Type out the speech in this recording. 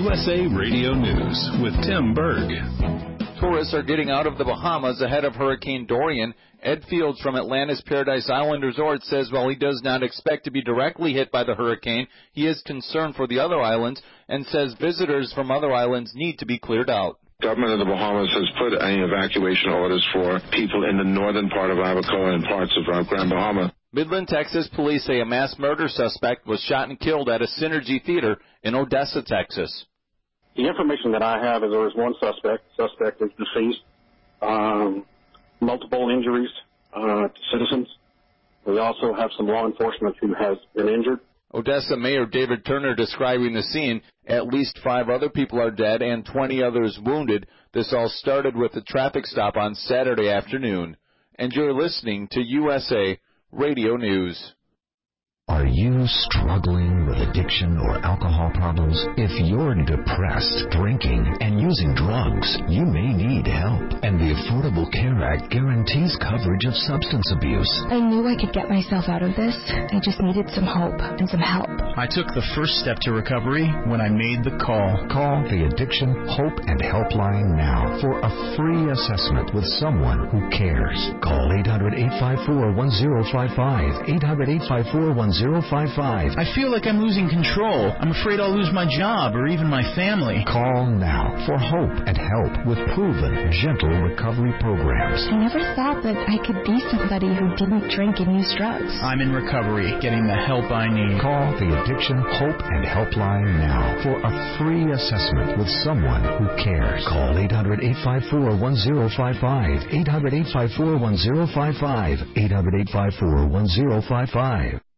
USA Radio News with Tim Berg. Tourists are getting out of the Bahamas ahead of Hurricane Dorian. Ed Fields from Atlantis Paradise Island Resort says while he does not expect to be directly hit by the hurricane, he is concerned for the other islands and says visitors from other islands need to be cleared out. Government of the Bahamas has put evacuation orders for people in the northern part of Abacoa and parts of Grand Bahama. Midland, Texas police say a mass murder suspect was shot and killed at a Synergy Theater in Odessa, Texas. The information that I have is there is one suspect. Suspect is deceased. Multiple injuries to citizens. We also have some law enforcement who has been injured. Odessa Mayor David Turner describing the scene. At least 5 other people are dead and 20 others wounded. This all started with a traffic stop on Saturday afternoon. And you're listening to USA Radio News. Are you struggling with addiction or alcohol problems? If you're depressed, drinking, and using drugs, you may need help. And the Affordable Care Act guarantees coverage of substance abuse. I knew I could get myself out of this. I just needed some hope and some help. I took the first step to recovery when I made the call. Call the Addiction Hope and Helpline now for a free assessment with someone who cares. Call 800-854-1055. 800-854-1055. I feel like I'm losing control. I'm afraid I'll lose my job or even my family. Call now for hope and help with proven, gentle recovery programs. I never thought that I could be somebody who didn't drink and use drugs. I'm in recovery, getting the help I need. Call the Addiction Hope and Helpline now for a free assessment with someone who cares. Call 800-854-1055. 800-854-1055. 800-854-1055.